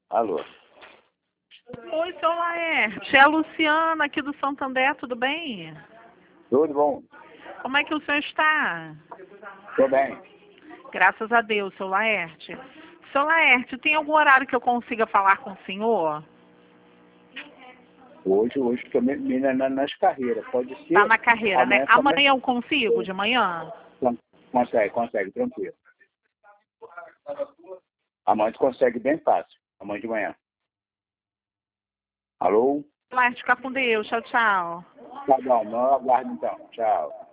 Alô. Oi, seu Laerte. É a Luciana aqui do Santander, tudo bem? Tudo bom? Como é que o senhor está? Tô bem. Graças a Deus, seu Laerte. Seu Laerte, tem algum horário que eu consiga falar com o senhor? Hoje tô nas carreiras. Pode ser. Tá na carreira, né? Amanhã Amanhã eu consigo, de manhã? consegue, tranquilo. Amanhã tu consegue bem fácil. Amanhã de manhã. Alô? Laerte, fica com Deus. Tchau, tchau. Tá bom, não aguardo então. Tchau.